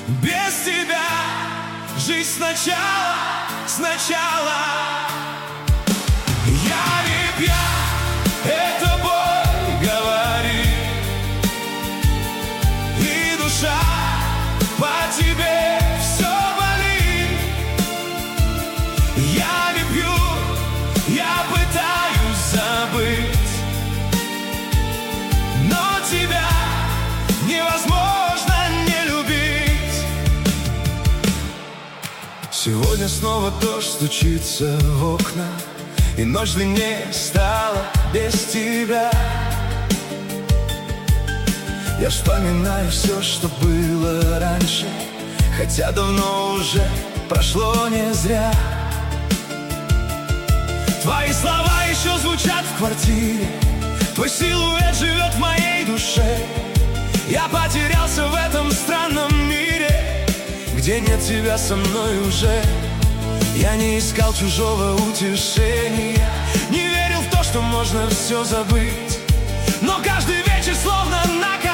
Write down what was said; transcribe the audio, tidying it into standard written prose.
Без тебя жизнь сначала. Я не пьян, это боль говорит, и душа по тебе все болит. Я не пью, я пытаюсь забыть, но тебя невозможно не любить. Сегодня снова дождь стучится в окна, и ночь длиннее стала без тебя. Я вспоминаю все, что было раньше, хотя давно уже прошло не зря. Твои слова еще звучат в квартире, твой силуэт живет в моей душе. Я потерялся в этом странном мире, где нет тебя со мной уже. Я не искал чужого утешения, не верил в то, что можно все забыть, но каждый вечер словно наконец